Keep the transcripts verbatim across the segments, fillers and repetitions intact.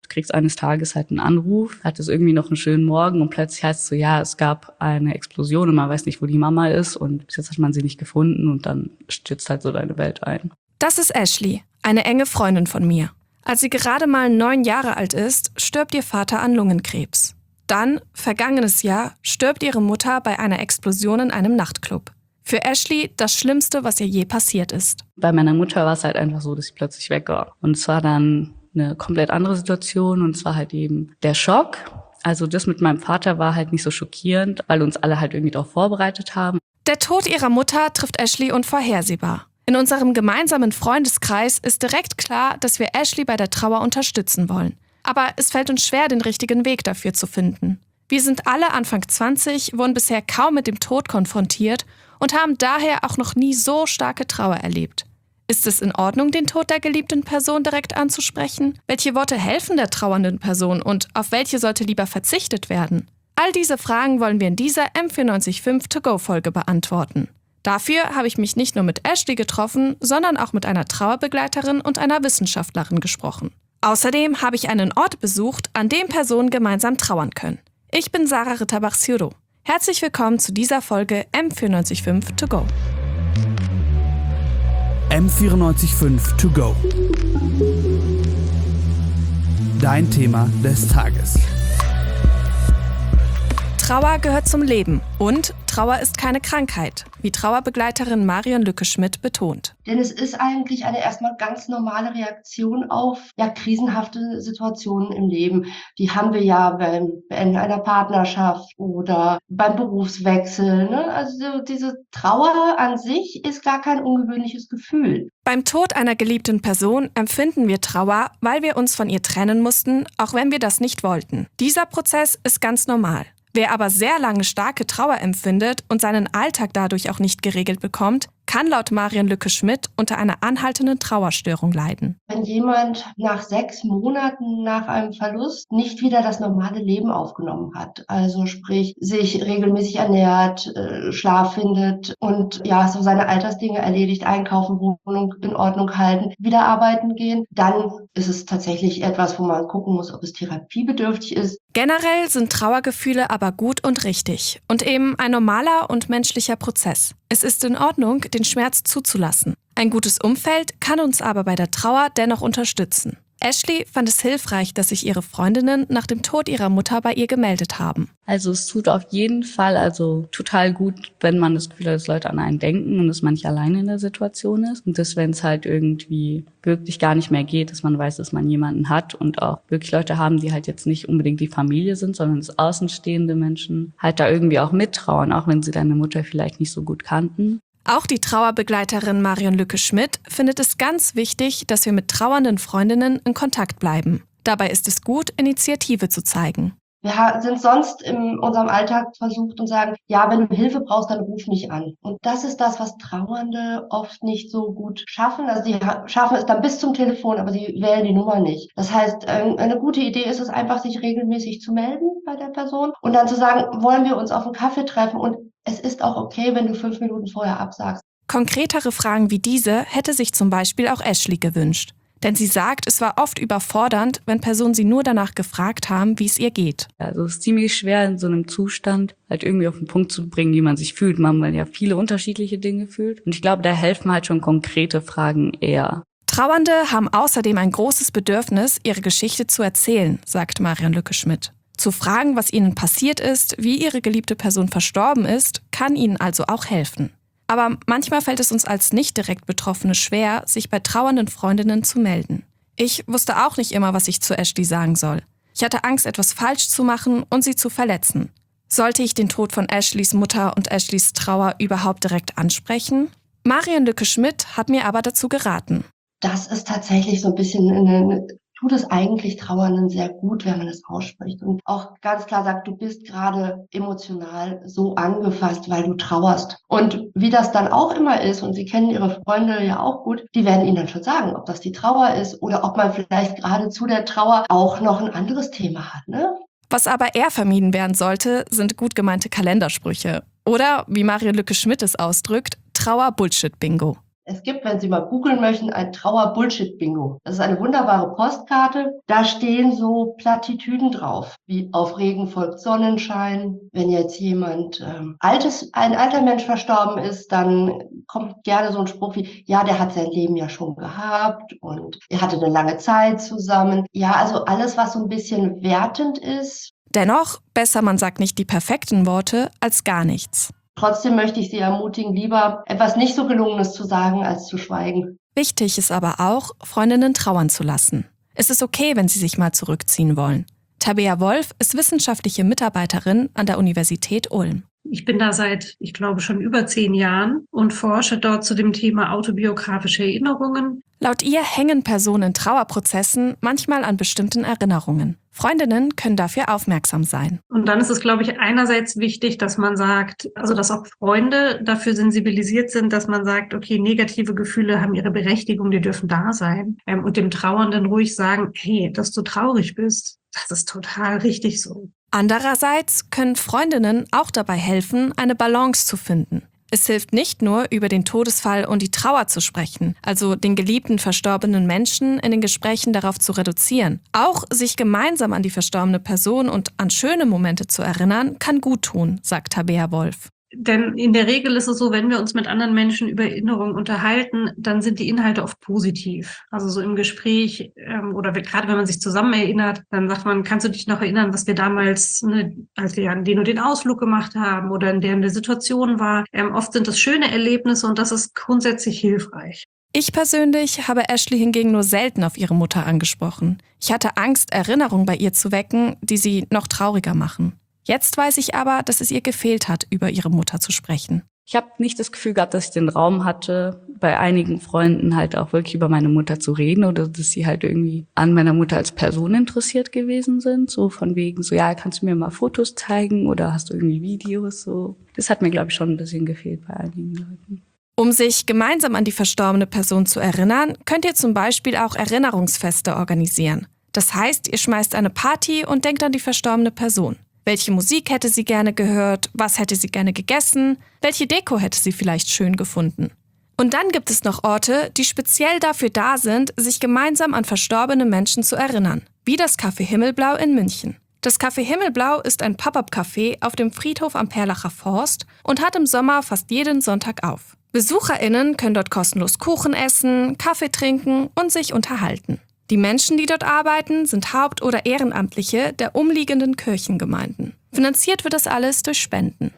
kriegst eines Tages halt einen Anruf, hattest irgendwie noch einen schönen Morgen und plötzlich heißt es so, ja, es gab eine Explosion und man weiß nicht, wo die Mama ist und bis jetzt hat man sie nicht gefunden und dann stürzt halt so deine Welt ein. Das ist Ashley, eine enge Freundin von mir. Als sie gerade mal neun Jahre alt ist, stirbt ihr Vater an Lungenkrebs. Dann, vergangenes Jahr, stirbt ihre Mutter bei einer Explosion in einem Nachtclub. Für Ashley das Schlimmste, was ihr je passiert ist. Bei meiner Mutter war es halt einfach so, dass sie plötzlich weg war. Und es war dann eine komplett andere Situation und es war halt eben der Schock. Also das mit meinem Vater war halt nicht so schockierend, weil uns alle halt irgendwie darauf vorbereitet haben. Der Tod ihrer Mutter trifft Ashley unvorhersehbar. In unserem gemeinsamen Freundeskreis ist direkt klar, dass wir Ashley bei der Trauer unterstützen wollen. Aber es fällt uns schwer, den richtigen Weg dafür zu finden. Wir sind alle Anfang zwanzig, wurden bisher kaum mit dem Tod konfrontiert und haben daher auch noch nie so starke Trauer erlebt. Ist es in Ordnung, den Tod der geliebten Person direkt anzusprechen? Welche Worte helfen der trauernden Person und auf welche sollte lieber verzichtet werden? All diese Fragen wollen wir in dieser M vierundneunzig Komma fünf To-Go-Folge beantworten. Dafür habe ich mich nicht nur mit Ashley getroffen, sondern auch mit einer Trauerbegleiterin und einer Wissenschaftlerin gesprochen. Außerdem habe ich einen Ort besucht, an dem Personen gemeinsam trauern können. Ich bin Sarah Ritterbach-Ciurot. Herzlich willkommen zu dieser Folge M vierundneunzig Komma fünf To Go. M vierundneunzig Komma fünf To Go. Dein Thema des Tages. Trauer gehört zum Leben und Trauer ist keine Krankheit, wie Trauerbegleiterin Marion Lücke-Schmidt betont. Denn es ist eigentlich eine erstmal ganz normale Reaktion auf ja, krisenhafte Situationen im Leben. Die haben wir ja beim Beenden einer Partnerschaft oder beim Berufswechsel. Ne? Also diese Trauer an sich ist gar kein ungewöhnliches Gefühl. Beim Tod einer geliebten Person empfinden wir Trauer, weil wir uns von ihr trennen mussten, auch wenn wir das nicht wollten. Dieser Prozess ist ganz normal. Wer aber sehr lange starke Trauer empfindet und seinen Alltag dadurch auch nicht geregelt bekommt, kann laut Marion Lücke-Schmidt unter einer anhaltenden Trauerstörung leiden. Wenn jemand nach sechs Monaten nach einem Verlust nicht wieder das normale Leben aufgenommen hat, also sprich sich regelmäßig ernährt, äh, Schlaf findet und ja so seine Alltagsdinge erledigt, einkaufen, Wohnung in Ordnung halten, wieder arbeiten gehen, dann ist es tatsächlich etwas, wo man gucken muss, ob es therapiebedürftig ist. Generell sind Trauergefühle aber gut und richtig und eben ein normaler und menschlicher Prozess. Es ist in Ordnung, den Schmerz zuzulassen. Ein gutes Umfeld kann uns aber bei der Trauer dennoch unterstützen. Ashley fand es hilfreich, dass sich ihre Freundinnen nach dem Tod ihrer Mutter bei ihr gemeldet haben. Also es tut auf jeden Fall also total gut, wenn man das Gefühl hat, dass Leute an einen denken und dass man nicht alleine in der Situation ist. Und dass, wenn es halt irgendwie wirklich gar nicht mehr geht, dass man weiß, dass man jemanden hat und auch wirklich Leute haben, die halt jetzt nicht unbedingt die Familie sind, sondern dass außenstehende Menschen halt da irgendwie auch mittrauern, auch wenn sie deine Mutter vielleicht nicht so gut kannten. Auch die Trauerbegleiterin Marion Lücke-Schmidt findet es ganz wichtig, dass wir mit trauernden Freundinnen in Kontakt bleiben. Dabei ist es gut, Initiative zu zeigen. Wir sind sonst in unserem Alltag versucht und sagen, ja, wenn du Hilfe brauchst, dann ruf mich an. Und das ist das, was Trauernde oft nicht so gut schaffen. Also sie schaffen es dann bis zum Telefon, aber sie wählen die Nummer nicht. Das heißt, eine gute Idee ist es einfach, sich regelmäßig zu melden bei der Person und dann zu sagen, wollen wir uns auf einen Kaffee treffen? Und es ist auch okay, wenn du fünf Minuten vorher absagst. Konkretere Fragen wie diese hätte sich zum Beispiel auch Ashley gewünscht. Denn sie sagt, es war oft überfordernd, wenn Personen sie nur danach gefragt haben, wie es ihr geht. Also es ist ziemlich schwer, in so einem Zustand halt irgendwie auf den Punkt zu bringen, wie man sich fühlt. Man ja viele unterschiedliche Dinge fühlt. Und ich glaube, da helfen halt schon konkrete Fragen eher. Trauernde haben außerdem ein großes Bedürfnis, ihre Geschichte zu erzählen, sagt Marion Lücke-Schmidt. Zu fragen, was ihnen passiert ist, wie ihre geliebte Person verstorben ist, kann ihnen also auch helfen. Aber manchmal fällt es uns als nicht direkt Betroffene schwer, sich bei trauernden Freundinnen zu melden. Ich wusste auch nicht immer, was ich zu Ashley sagen soll. Ich hatte Angst, etwas falsch zu machen und sie zu verletzen. Sollte ich den Tod von Ashleys Mutter und Ashleys Trauer überhaupt direkt ansprechen? Marion Lücke-Schmidt hat mir aber dazu geraten. Das ist tatsächlich so ein bisschen eine tut es eigentlich Trauernden sehr gut, wenn man es ausspricht und auch ganz klar sagt, du bist gerade emotional so angefasst, weil du trauerst. Und wie das dann auch immer ist, und Sie kennen Ihre Freunde ja auch gut, die werden Ihnen dann schon sagen, ob das die Trauer ist oder ob man vielleicht gerade zu der Trauer auch noch ein anderes Thema hat, ne? Was aber eher vermieden werden sollte, sind gut gemeinte Kalendersprüche. Oder, wie Marion Lücke-Schmidt es ausdrückt, Trauer-Bullshit-Bingo. Es gibt, wenn Sie mal googeln möchten, ein Trauer-Bullshit-Bingo. Das ist eine wunderbare Postkarte. Da stehen so Plattitüden drauf, wie auf Regen folgt Sonnenschein. Wenn jetzt jemand ähm, altes, ein alter Mensch verstorben ist, dann kommt gerne so ein Spruch wie, ja, der hat sein Leben ja schon gehabt und er hatte eine lange Zeit zusammen. Ja, also alles, was so ein bisschen wertend ist. Dennoch, besser man sagt nicht die perfekten Worte als gar nichts. Trotzdem möchte ich Sie ermutigen, lieber etwas nicht so Gelungenes zu sagen, als zu schweigen. Wichtig ist aber auch, Freundinnen trauern zu lassen. Es ist okay, wenn sie sich mal zurückziehen wollen. Tabea Wolf ist wissenschaftliche Mitarbeiterin an der Universität Ulm. Ich bin da seit, ich glaube, schon über zehn Jahren und forsche dort zu dem Thema autobiografische Erinnerungen. Laut ihr hängen Personen in Trauerprozessen manchmal an bestimmten Erinnerungen. Freundinnen können dafür aufmerksam sein. Und dann ist es, glaube ich, einerseits wichtig, dass man sagt, also dass auch Freunde dafür sensibilisiert sind, dass man sagt, okay, negative Gefühle haben ihre Berechtigung, die dürfen da sein. Ähm, und dem Trauernden ruhig sagen, hey, dass du traurig bist, das ist total richtig so. Andererseits können Freundinnen auch dabei helfen, eine Balance zu finden. Es hilft nicht nur, über den Todesfall und die Trauer zu sprechen, also den geliebten verstorbenen Menschen in den Gesprächen darauf zu reduzieren. Auch sich gemeinsam an die verstorbene Person und an schöne Momente zu erinnern, kann gut tun, sagt Tabea Wolf. Denn in der Regel ist es so, wenn wir uns mit anderen Menschen über Erinnerungen unterhalten, dann sind die Inhalte oft positiv. Also so im Gespräch ähm, oder gerade wenn man sich zusammen erinnert, dann sagt man, kannst du dich noch erinnern, was wir damals, ne, als wir an den und den Ausflug gemacht haben oder in der eine Situation war. Ähm, oft sind das schöne Erlebnisse und das ist grundsätzlich hilfreich. Ich persönlich habe Ashley hingegen nur selten auf ihre Mutter angesprochen. Ich hatte Angst, Erinnerungen bei ihr zu wecken, die sie noch trauriger machen. Jetzt weiß ich aber, dass es ihr gefehlt hat, über ihre Mutter zu sprechen. Ich habe nicht das Gefühl gehabt, dass ich den Raum hatte, bei einigen Freunden halt auch wirklich über meine Mutter zu reden oder dass sie halt irgendwie an meiner Mutter als Person interessiert gewesen sind. So von wegen so, ja, kannst du mir mal Fotos zeigen oder hast du irgendwie Videos? So, das hat mir, glaube ich, schon ein bisschen gefehlt bei einigen Leuten. Um sich gemeinsam an die verstorbene Person zu erinnern, könnt ihr zum Beispiel auch Erinnerungsfeste organisieren. Das heißt, ihr schmeißt eine Party und denkt an die verstorbene Person. Welche Musik hätte sie gerne gehört? Was hätte sie gerne gegessen? Welche Deko hätte sie vielleicht schön gefunden? Und dann gibt es noch Orte, die speziell dafür da sind, sich gemeinsam an verstorbene Menschen zu erinnern. Wie das Café Himmelblau in München. Das Café Himmelblau ist ein Pop-up-Café auf dem Friedhof am Perlacher Forst und hat im Sommer fast jeden Sonntag auf. BesucherInnen können dort kostenlos Kuchen essen, Kaffee trinken und sich unterhalten. Die Menschen, die dort arbeiten, sind Haupt- oder Ehrenamtliche der umliegenden Kirchengemeinden. Finanziert wird das alles durch Spenden.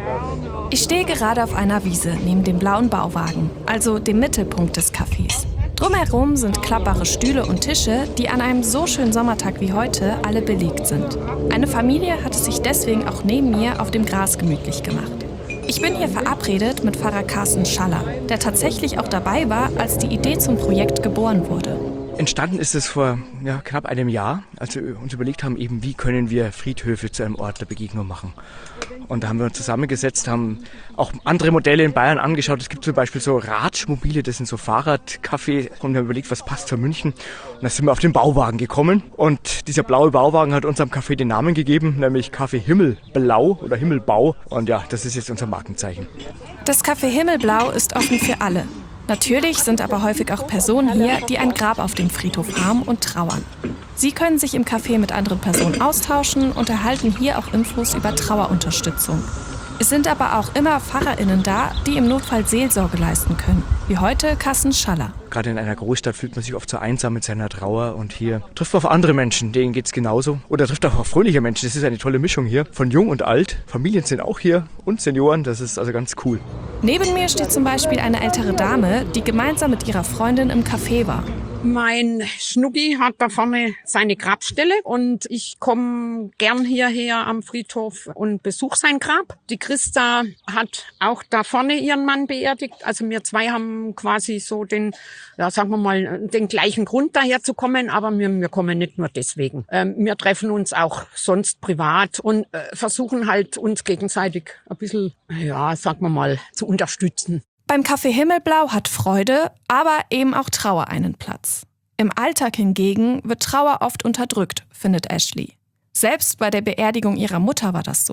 Ich stehe gerade auf einer Wiese neben dem blauen Bauwagen, also dem Mittelpunkt des Cafés. Drumherum sind klappbare Stühle und Tische, die an einem so schönen Sommertag wie heute alle belegt sind. Eine Familie hat es sich deswegen auch neben mir auf dem Gras gemütlich gemacht. Ich bin hier verabredet mit Pfarrer Carsten Schaller, der tatsächlich auch dabei war, als die Idee zum Projekt geboren wurde. Entstanden ist es vor ja, knapp einem Jahr, als wir uns überlegt haben, eben wie können wir Friedhöfe zu einem Ort der Begegnung machen. Und da haben wir uns zusammengesetzt, haben auch andere Modelle in Bayern angeschaut. Es gibt zum Beispiel so Ratschmobile, das sind so Fahrradcafés. Und wir haben überlegt, was passt für München. Und da sind wir auf den Bauwagen gekommen. Und dieser blaue Bauwagen hat unserem Café den Namen gegeben, nämlich Café Himmelblau oder Himmelbau. Und ja, das ist jetzt unser Markenzeichen. Das Café Himmelblau ist offen für alle. Natürlich sind aber häufig auch Personen hier, die ein Grab auf dem Friedhof haben und trauern. Sie können sich im Café mit anderen Personen austauschen und erhalten hier auch Infos über Trauerunterstützung. Es sind aber auch immer PfarrerInnen da, die im Notfall Seelsorge leisten können, wie heute Carsten Schaller. Gerade in einer Großstadt fühlt man sich oft so einsam mit seiner Trauer und hier trifft man auf andere Menschen, denen geht's genauso. Oder trifft auch auf fröhliche Menschen, das ist eine tolle Mischung hier, von jung und alt. Familien sind auch hier und Senioren, das ist also ganz cool. Neben mir steht zum Beispiel eine ältere Dame, die gemeinsam mit ihrer Freundin im Café war. Mein Schnucki hat da vorne seine Grabstelle und ich komme gern hierher am Friedhof und besuche sein Grab. Die Christa hat auch da vorne ihren Mann beerdigt. Also wir zwei haben quasi so den, ja sagen wir mal, den gleichen Grund daher zu kommen, aber wir, wir kommen nicht nur deswegen. Ähm, wir treffen uns auch sonst privat und äh, versuchen halt uns gegenseitig ein bisschen, ja sagen wir mal, zu unterstützen. Beim Café Himmelblau hat Freude, aber eben auch Trauer einen Platz. Im Alltag hingegen wird Trauer oft unterdrückt, findet Ashley. Selbst bei der Beerdigung ihrer Mutter war das so.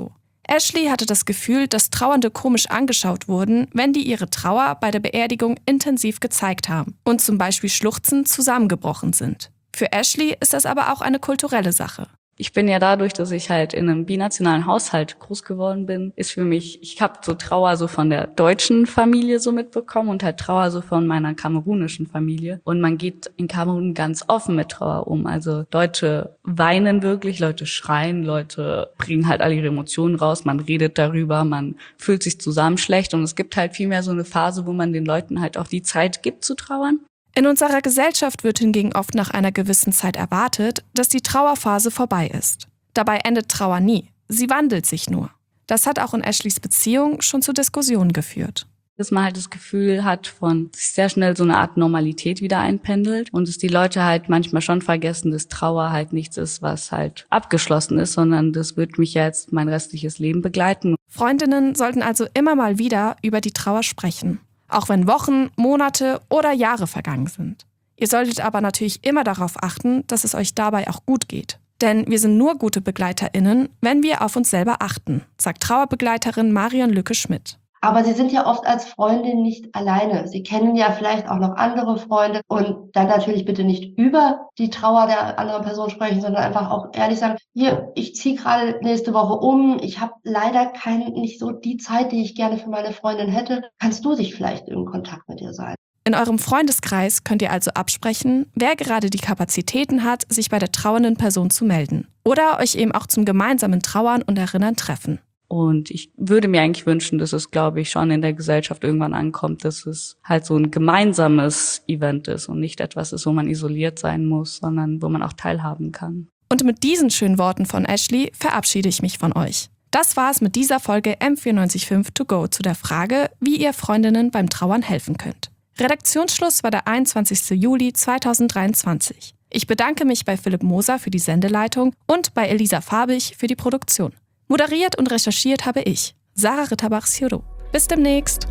Ashley hatte das Gefühl, dass Trauernde komisch angeschaut wurden, wenn die ihre Trauer bei der Beerdigung intensiv gezeigt haben und zum Beispiel schluchzend zusammengebrochen sind. Für Ashley ist das aber auch eine kulturelle Sache. Ich bin ja dadurch, dass ich halt in einem binationalen Haushalt groß geworden bin, ist für mich, ich habe so Trauer so von der deutschen Familie so mitbekommen und halt Trauer so von meiner kamerunischen Familie. Und man geht in Kamerun ganz offen mit Trauer um. Also Leute weinen wirklich, Leute schreien, Leute bringen halt alle ihre Emotionen raus, man redet darüber, man fühlt sich zusammen schlecht und es gibt halt vielmehr so eine Phase, wo man den Leuten halt auch die Zeit gibt zu trauern. In unserer Gesellschaft wird hingegen oft nach einer gewissen Zeit erwartet, dass die Trauerphase vorbei ist. Dabei endet Trauer nie, sie wandelt sich nur. Das hat auch in Ashleys Beziehung schon zu Diskussionen geführt. Dass man halt das Gefühl hat, von sich sehr schnell so eine Art Normalität wieder einpendelt und dass die Leute halt manchmal schon vergessen, dass Trauer halt nichts ist, was halt abgeschlossen ist, sondern das wird mich ja jetzt mein restliches Leben begleiten. Freundinnen sollten also immer mal wieder über die Trauer sprechen. Auch wenn Wochen, Monate oder Jahre vergangen sind. Ihr solltet aber natürlich immer darauf achten, dass es euch dabei auch gut geht. Denn wir sind nur gute BegleiterInnen, wenn wir auf uns selber achten, sagt Trauerbegleiterin Marion Lücke-Schmidt. Aber sie sind ja oft als Freundin nicht alleine. Sie kennen ja vielleicht auch noch andere Freunde und dann natürlich bitte nicht über die Trauer der anderen Person sprechen, sondern einfach auch ehrlich sagen, hier, ich ziehe gerade nächste Woche um, ich habe leider kein, nicht so die Zeit, die ich gerne für meine Freundin hätte. Kannst du dich vielleicht in Kontakt mit ihr sein? In eurem Freundeskreis könnt ihr also absprechen, wer gerade die Kapazitäten hat, sich bei der trauernden Person zu melden. Oder euch eben auch zum gemeinsamen Trauern und Erinnern treffen. Und ich würde mir eigentlich wünschen, dass es, glaube ich, schon in der Gesellschaft irgendwann ankommt, dass es halt so ein gemeinsames Event ist und nicht etwas ist, wo man isoliert sein muss, sondern wo man auch teilhaben kann. Und mit diesen schönen Worten von Ashley verabschiede ich mich von euch. Das war's mit dieser Folge M vierundneunzig Komma fünf To Go zu der Frage, wie ihr Freundinnen beim Trauern helfen könnt. Redaktionsschluss war der einundzwanzigster Juli zweitausenddreiundzwanzig. Ich bedanke mich bei Philipp Moser für die Sendeleitung und bei Elisa Farbig für die Produktion. Moderiert und recherchiert habe ich, Sarah Ritterbach-Siro. Bis demnächst.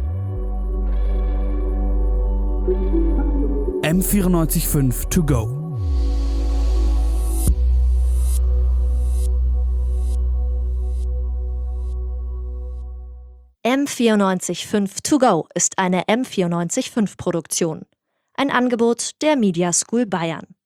M vierundneunzig Komma fünf To Go. M vierundneunzig Komma fünf To Go ist eine M vierundneunzig Komma fünf Produktion. Ein Angebot der Media School Bayern.